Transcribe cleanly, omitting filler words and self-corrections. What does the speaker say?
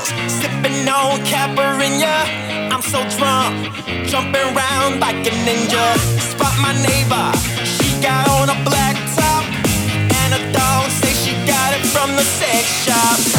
Sipping on Caipirinha, I'm so drunk, jumping around like a ninja. Spot my neighbor, she got on a black top, and a dog say she got it from the sex shop.